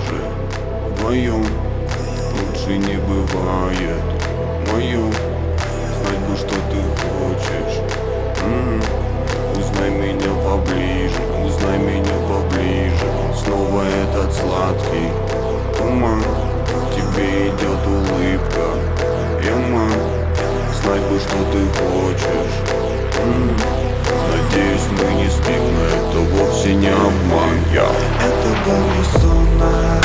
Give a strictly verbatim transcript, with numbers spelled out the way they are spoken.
пляже. Вдвоем лучше не бывает. Моем знать бы, что ты хочешь. М-м. Узнай меня поближе, узнай меня поближе. Снова этот сладкий туман. Тебе идет улыбка. Яма, знать бы, что ты хочешь. М-м. Надеюсь, мы не спим, но это вовсе не обман. Я. Это был не сон, а